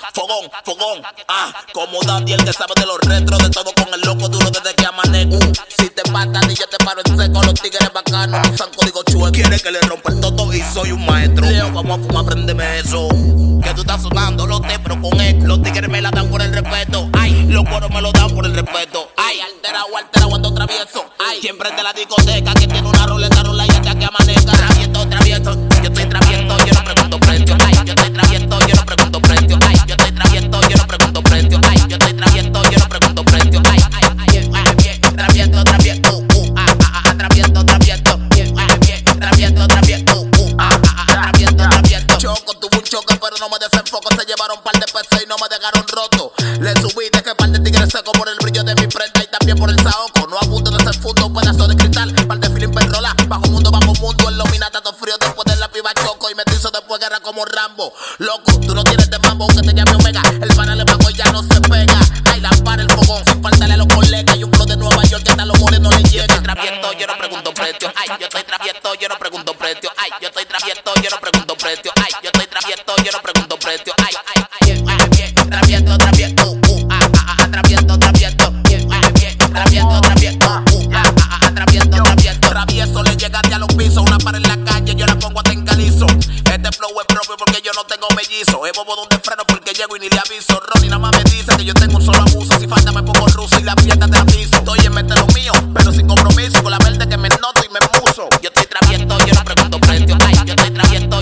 Fogón, fogón, como Dandy, el que sabe de los retros, de todo con el loco duro desde que amanezco. Si te matan y yo te paro en seco, los tigres bacanos usan código chueco. Quiere que le rompa el toto y soy un maestro. Leo, vamos a fumar, préndeme eso. Que tú estás sonando los te, pero con eco. Los tigres me la dan por el respeto. Ay, los coros me lo dan por el respeto. Ay, alterado, ando travieso. Ay, siempre de la discoteca que tiene una roleta, rola y hasta que amanezca. Travieso, travieso, yo estoy travieso, yo no pregunto precio. Ay, yo estoy travieso, yo no pregunto precio. Ay, yo estoy travieso, yo no pregunto precio. Ay, yo estoy travieso, yo no pregunto precio. Ay, travieso, travieso, travieso, travieso, travieso, travieso. Choco, tuve un choque, pero no me desenfoco. Se llevaron par de pesos y no me dejaron roto. Le subí de que par de tigres seco por el brillo de mi prenda y también por el saoco. No abundo de ese fundo, pedazo de cristal. Par de feeling perrola, bajo mundo, en los minatatos fríos. Después de la piba choco y me hizo después guerra como Rambo. Loco, tú no tienes de mambo, que te llame Omega. El pana le pago y ya no se pega. Ay, la para el fogón, sin faltarle a los colegas. Y un flow de Nueva York que hasta los morenos le llega. Yo estoy travieso, yo no pregunto precio. Ay, yo estoy travieso, yo no pregunto precio. Ay, yo estoy travieso, yo no pregunto precio. Ay, yo estoy travieso, yo no pregunto precio. Ay, travieso, travieso, travieso, travieso, travieso, travieso, travieso, le llegaste a los pisos. Una para en la calle, yo la pongo hasta en calizo. Este flow es propio porque yo no tengo mellizo. Es bobo donde freno porque llego y ni le aviso. Ronnie nada más me dice que yo tengo un solo abuso. Si falta me pongo ruso y la fiesta te la piso. Estoy en meter lo mío, pero sin compromiso. Con la verde que me noto y me puso. Yo estoy travieso, yo no pregunto precio. Ay, yo estoy travieso,